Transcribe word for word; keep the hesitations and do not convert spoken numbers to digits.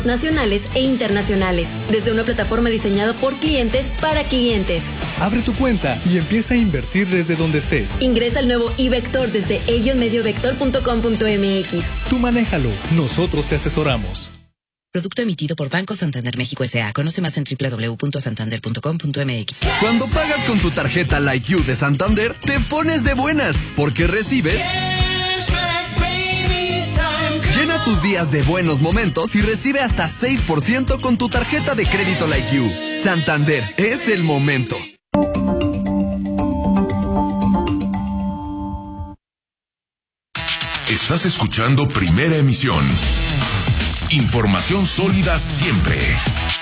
nacionales e internacionales, desde una plataforma diseñada por clientes para clientes. Abre tu cuenta y empieza a invertir desde donde estés. Ingresa al nuevo iVector desde ellos medio vector punto com punto m x. Tú manéjalo, nosotros te asesoramos. Producto emitido por Banco Santander México S A. Conoce más en doble u doble u doble u punto santander punto com punto m x. Cuando pagas con tu tarjeta Like You de Santander, te pones de buenas, porque recibes... Llena tus días de buenos momentos y recibe hasta seis por ciento con tu tarjeta de crédito Like You. Santander, es el momento. Estás escuchando Primera Emisión. Información sólida siempre.